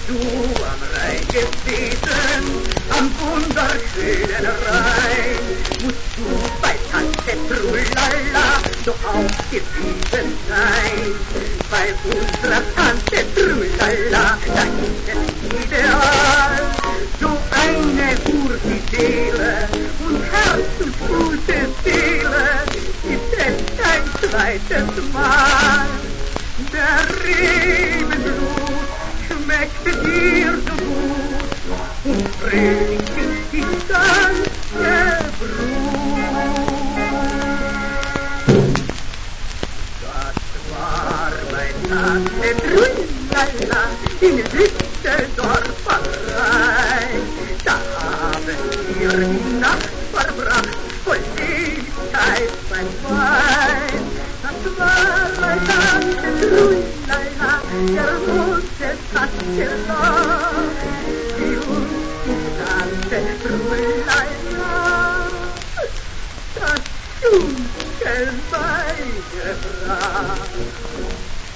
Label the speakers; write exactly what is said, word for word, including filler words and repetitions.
Speaker 1: du am Rhein gewesen, am wunderschönen Rhein, musst du bei Tante Trullala doch auch gewesen sein. Bei unserer Tante Trullala, da ist es ideal, so eine Urfidele und Herz und gute Seele gibt es kein zweites Mal. Der Rebenblut schmeckte dir so gut und fröhlich ist die ganze Brut. Das war bei Tante Trullala in Düsseldorfer Rhein. Da haben wir die Nacht verbracht, voll Ewigkeit beim Wein. Das war bei Tante Trullala, der Mutterkatze lag, die uns die Tante Trullala das Schunkel beigebracht.